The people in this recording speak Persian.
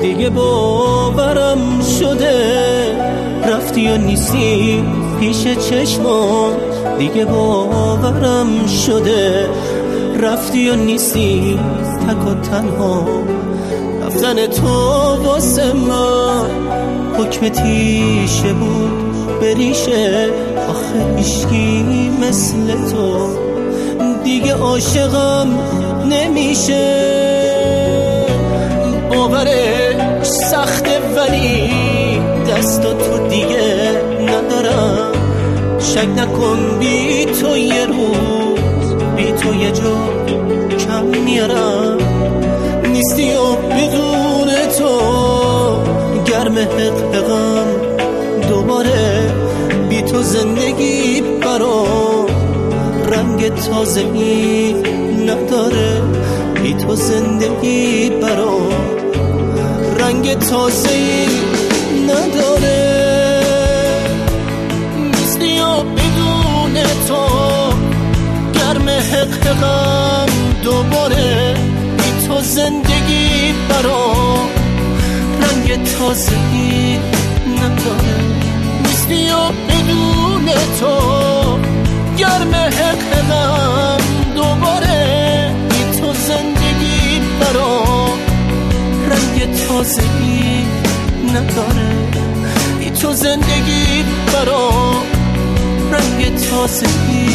دیگه باورم شده رفتی و نیستی پیش چشمام، دیگه باورم شده رفتی و نیستی تک و تنها. رفتن تو واسه من حکم تیشه بود بریشه، آخه عشقی مثل تو دیگه عاشقم نمیشه. باورش سخته ولی دست تو دیگه ندارم. شک نکن بی تو یه روز بی تو یه جا کم میارم. نیستی و بدون تو گرم حقم دوباره. بی تو زندگی برام رنگ تازه‌ای نداره. بی تو زندگی برام رنگ تازه‌ای نداره. نیستی و بدون تو گرم حقم دوباره. بی تو زندگی برام رنگ تازه‌ای نداره. نیستی و بدون تو گرم حقم دوباره. بی تو زندگی برام رنگ تازه‌ای نداره. بی تو زندگی برام رنگ تازه‌ای